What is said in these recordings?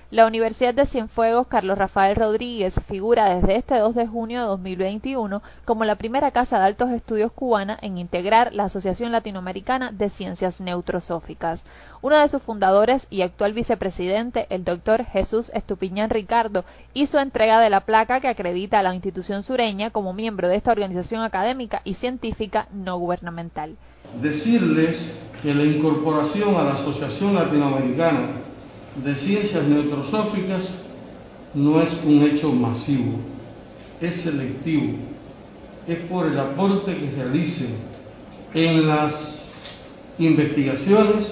La Universidad de Cienfuegos Carlos Rafael Rodríguez figura desde este 2 de junio de 2021 como la primera casa de altos estudios cubana en integrar la Asociación Latinoamericana de Ciencias Neutrosóficas. Uno de sus fundadores y actual vicepresidente, el doctor Jesús Estupiñán Ricardo, hizo entrega de la placa que acredita a la institución sureña como miembro de esta organización académica y científica no gubernamental. Decirles que la incorporación a la Asociación Latinoamericana de Ciencias Neutrosóficas no es un hecho masivo, es selectivo, es por el aporte que realicen en las investigaciones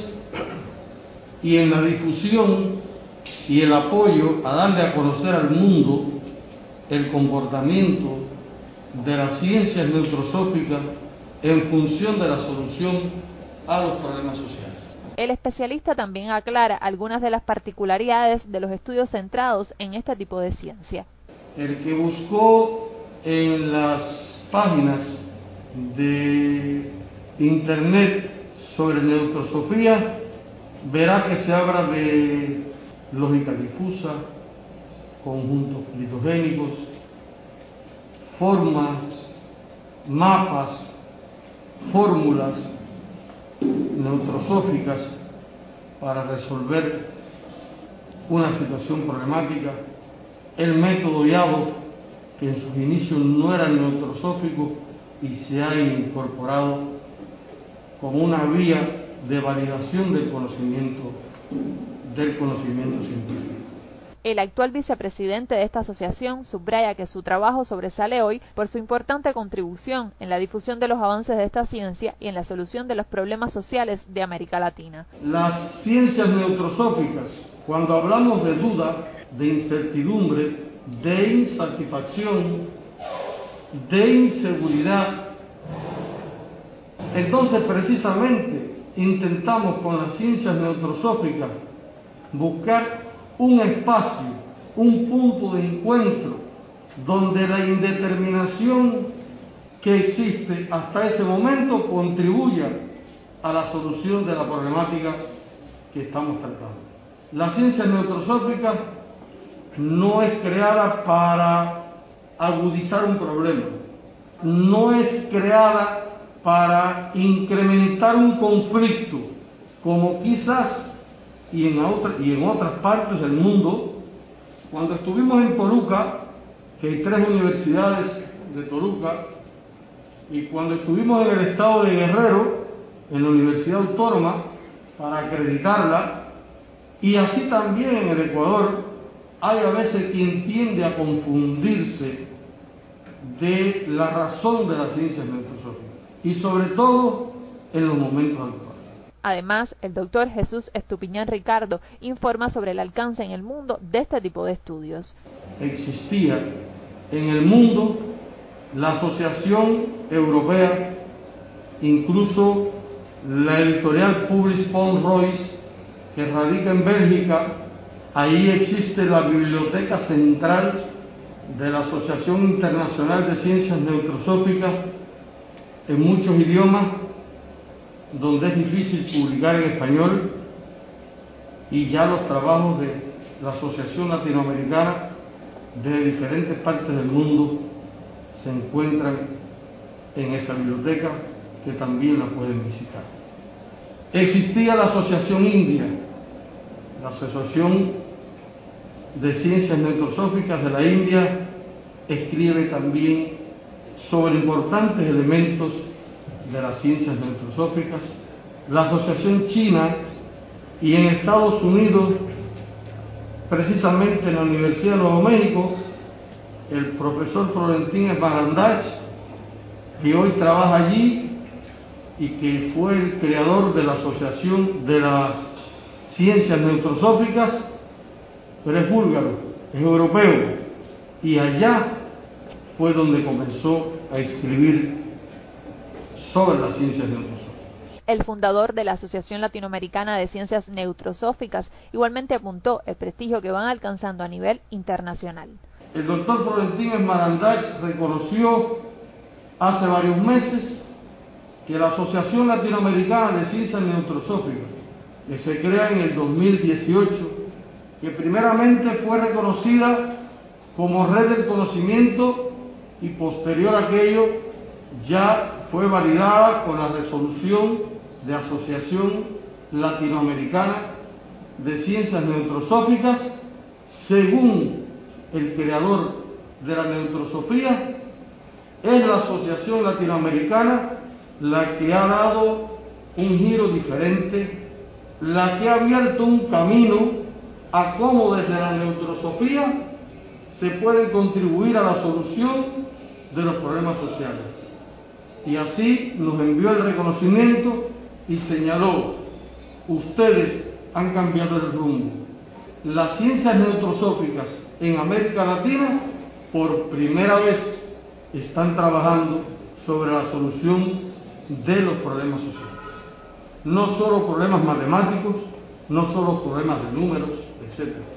y en la difusión y el apoyo a darle a conocer al mundo el comportamiento de las ciencias neutrosóficas en función de la solución a los problemas sociales. El especialista también aclara algunas de las particularidades de los estudios centrados en este tipo de ciencia. El que buscó en las páginas de internet sobre neutrosofía verá que se habla de lógica difusa, conjuntos critogénicos, formas, mapas, fórmulas neutrosóficas para resolver una situación problemática, el método YADO, que en sus inicios no era neutrosófico y se ha incorporado como una vía de validación del conocimiento científico. El actual vicepresidente de esta asociación subraya que su trabajo sobresale hoy por su importante contribución en la difusión de los avances de esta ciencia y en la solución de los problemas sociales de América Latina. Las ciencias neutrosóficas, cuando hablamos de duda, de incertidumbre, de insatisfacción, de inseguridad, entonces precisamente intentamos con las ciencias neutrosóficas buscar un espacio, un punto de encuentro donde la indeterminación que existe hasta ese momento contribuya a la solución de la problemática que estamos tratando. La ciencia neutrosófica no es creada para agudizar un problema, no es creada para incrementar un conflicto, como quizás y en otras partes del mundo. Cuando estuvimos en Toruca, que hay 3 universidades de Toruca, y cuando estuvimos en el estado de Guerrero, en la Universidad Autónoma, para acreditarla, y así también en el Ecuador, hay a veces quien tiende a confundirse de la razón de las ciencias neutrosóficas, y sobre todo en los momentos actuales. Además, el doctor Jesús Estupiñán Ricardo informa sobre el alcance en el mundo de este tipo de estudios. Existía en el mundo la Asociación Europea, incluso la editorial Publish Pons Royce, que radica en Bélgica. Ahí existe la Biblioteca Central de la Asociación Internacional de Ciencias Neutrosóficas en muchos idiomas, donde es difícil publicar en español, y ya los trabajos de la Asociación Latinoamericana de diferentes partes del mundo se encuentran en esa biblioteca, que también la pueden visitar. Existía la Asociación India, la Asociación de Ciencias Neutrosóficas de la India escribe también sobre importantes elementos de las ciencias neutrosóficas. La Asociación China, y en Estados Unidos, precisamente en la Universidad de Nuevo México, el profesor Florentín Esmarandach, que hoy trabaja allí y que fue el creador de la Asociación de las Ciencias Neutrosóficas, pero es búlgaro, es europeo, y allá fue donde comenzó a escribir sobre las ciencias neutrosóficas. El fundador de la Asociación Latinoamericana de Ciencias Neutrosóficas igualmente apuntó el prestigio que van alcanzando a nivel internacional. El doctor Florentín Esmarandach reconoció hace varios meses que la Asociación Latinoamericana de Ciencias Neutrosóficas, que se crea en el 2018, que primeramente fue reconocida como red del conocimiento y posterior a aquello ya fue validada con la resolución de Asociación Latinoamericana de Ciencias Neutrosóficas, según el creador de la neutrosofía, es la Asociación Latinoamericana la que ha dado un giro diferente, la que ha abierto un camino a cómo desde la neutrosofía se puede contribuir a la solución de los problemas sociales. Y así nos envió el reconocimiento y señaló: ustedes han cambiado el rumbo. Las ciencias neutrosóficas en América Latina por primera vez están trabajando sobre la solución de los problemas sociales. No solo problemas matemáticos, no solo problemas de números, etc.